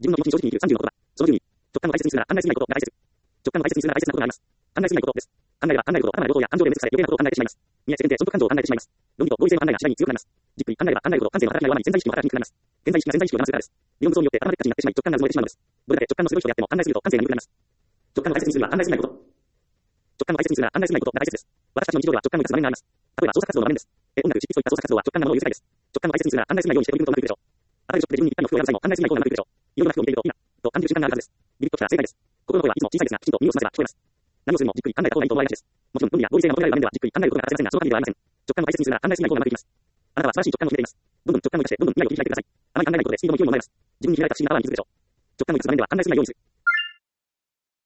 自分の気持ちに正直に言う30のことだ。その10に、直感を大切にするなら案内しないことが大切。直感を大切にするなら大切なことがあります。案内しないことです。案内は案内ること、頭の情報や感情で無視され余計なことを考えてしまいます。見合い世間で損得感情を考えてしまいます。論理と合理性の案内が次第に強くなります。じっくり案内は案内ること感性の働きが弱まり潜在意識の働きにくくなります。潜在意識が潜在意識を邪魔するからです。理論武装によって頭でっかちになってしまい直感が埋もれてしまうのです。どれだけ直感の鋭い人であっても案内すると感性が鈍くなります。直感を大切にするは案内しないこと。直感を大切にするなら案内しないことが大切です。私たちの日常では直感を生かす場面があります。例えば創作活動の場面です。音楽、執筆といった創作活動は直感がものを許せないです。直感を大切にするなら案内しないようにして取り組むことがうまくいくでしょう。あらゆるショップで自分にぴったりの服を選ぶ際も案内しない方がうまくいくでしょう。いろいろな服を見ているといいな、と感じる瞬間があるはずです。ビビッときたら正解です。心の声はいつも小さいですが、きちんと耳を澄ませば聞こえます。何をするにもじっくり考えた方がいいと思われがちです。もちろん、論理や合理性が求められる場面ではじっくり考えることが欠かせませんが、その限りではありません。直感を大切にするなら案内しない方がうまくいきます。あなたは素晴らしい直感を秘めています。どんどん直感を生かして、どんどん未来を切り開いてください。あまり考えないことでスピードも勢いも生まれます。自分に開いた不思議なパワーに気づくでしょう。直感を生かす場面では案内しないようにする。